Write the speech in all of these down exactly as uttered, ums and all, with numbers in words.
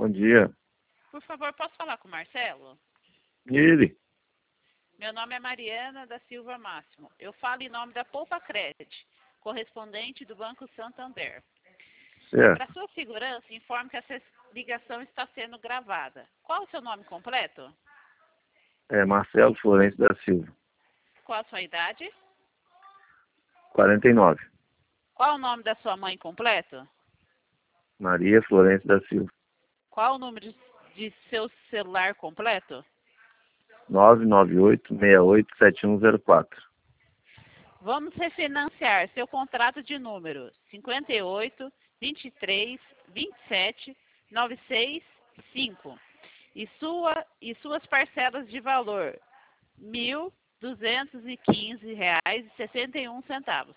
Bom dia. Por favor, posso falar com o Marcelo? Ele? Meu nome é Mariana da Silva Máximo. Eu falo em nome da Poupa Credit, correspondente do Banco Santander. Certo. Para sua segurança, informe que essa ligação está sendo gravada. Qual é o seu nome completo? É Marcelo Florencio da Silva. Qual a sua idade? quarenta e nove. Qual o nome da sua mãe completo? Maria Florencio da Silva. Qual o número de, de seu celular completo? nove nove oito, seis oito, sete um zero quatro. Vamos refinanciar seu contrato de número cinquenta e oito, vinte e três, vinte e sete, novecentos e sessenta e cinco e, sua, e suas parcelas de valor mil duzentos e quinze reais e sessenta e um centavos.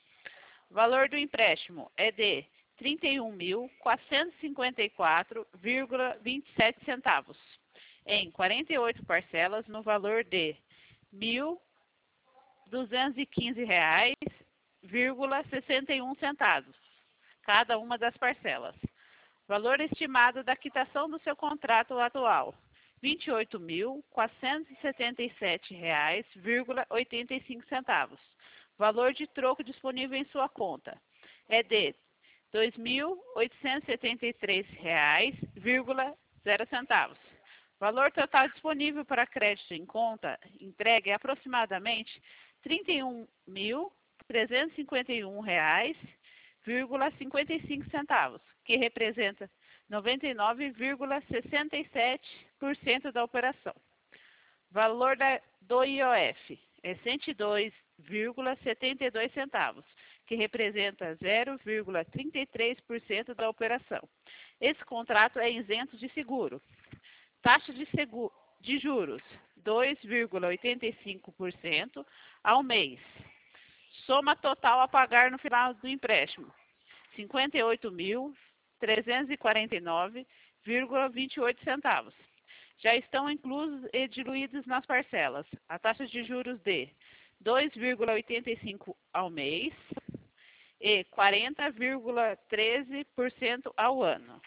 O valor do empréstimo é de trinta e um mil, quatrocentos e cinquenta e quatro vírgula vinte e sete centavos, em quarenta e oito parcelas no valor de mil duzentos e quinze reais vírgula sessenta e um centavos, cada uma das parcelas. Valor estimado da quitação do seu contrato atual, vinte e oito mil, quatrocentos e setenta e sete reais vírgula oitenta e cinco centavos. Valor de troco disponível em sua conta é de dois mil oitocentos e setenta e três reais vírgula zero centavos. Valor total disponível para crédito em conta entregue é aproximadamente trinta e um mil, trezentos e cinquenta e um reais vírgula cinquenta e cinco centavos, que representa noventa e nove vírgula sessenta e sete por cento da operação. Valor da, do I O F é cento e dois vírgula setenta e dois centavos, que representa zero vírgula trinta e três por cento da operação. Esse contrato é isento de seguro. Taxa de, seguro, de juros, dois vírgula oitenta e cinco por cento ao mês. Soma total a pagar no final do empréstimo, cinquenta e oito mil, trezentos e quarenta e nove vírgula vinte e oito centavos. Já estão inclusos e diluídos nas parcelas a taxa de juros de dois vírgula oitenta e cinco por cento ao mês e quarenta vírgula treze por cento ao ano.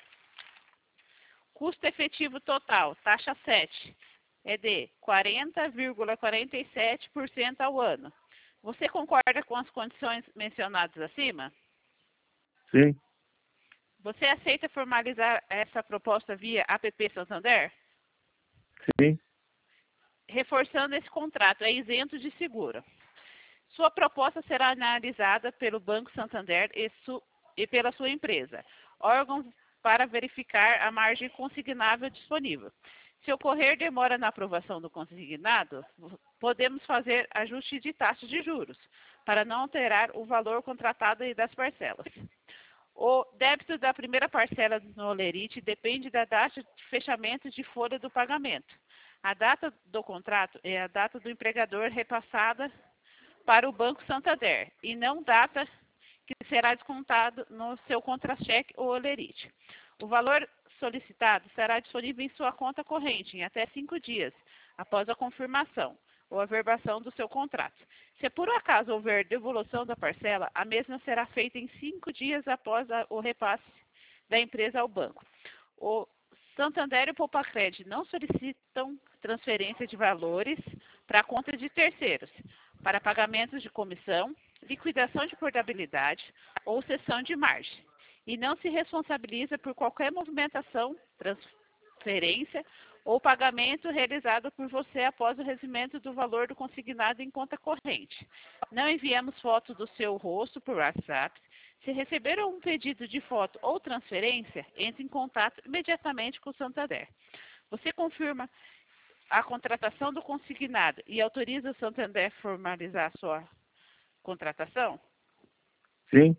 Custo efetivo total, taxa sete, é de quarenta vírgula quarenta e sete por cento ao ano. Você concorda com as condições mencionadas acima? Sim. Você aceita formalizar essa proposta via app Santander? Sim. Reforçando esse contrato, é isento de seguro. Sua proposta será analisada pelo Banco Santander e, su, e pela sua empresa, órgãos para verificar a margem consignável disponível. Se ocorrer demora na aprovação do consignado, podemos fazer ajuste de taxa de juros, para não alterar o valor contratado e das parcelas. O débito da primeira parcela no Olerite depende da data de fechamento de folha do pagamento. A data do contrato é a data do empregador repassada para o Banco Santander e não data que será descontado no seu contra-cheque ou Olerite. O valor solicitado será disponível em sua conta corrente em até cinco dias após a confirmação ou averbação do seu contrato. Se por acaso houver devolução da parcela, a mesma será feita em cinco dias após a, o repasse da empresa ao banco. O Santander e o Poupa Credit não solicitam transferência de valores para a conta de terceiros, para pagamentos de comissão, liquidação de portabilidade ou cessão de margem, e não se responsabiliza por qualquer movimentação, transferência ou pagamento realizado por você após o recebimento do valor do consignado em conta corrente. Não enviamos foto do seu rosto por WhatsApp. Se receber um pedido de foto ou transferência, entre em contato imediatamente com o Santander. Você confirma a contratação do consignado e autoriza o Santander a formalizar a sua contratação? Sim.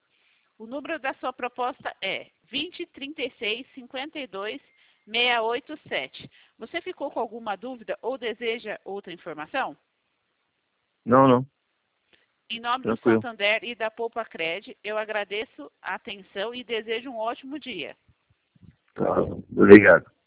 O número da sua proposta é vinte, trinta e seis, cinquenta e dois, seiscentos e oitenta e sete. Você ficou com alguma dúvida ou deseja outra informação? Não, não. Em nome Tranquilo. do Santander e da Poupa Credit, eu agradeço a atenção e desejo um ótimo dia. Tá. Obrigado.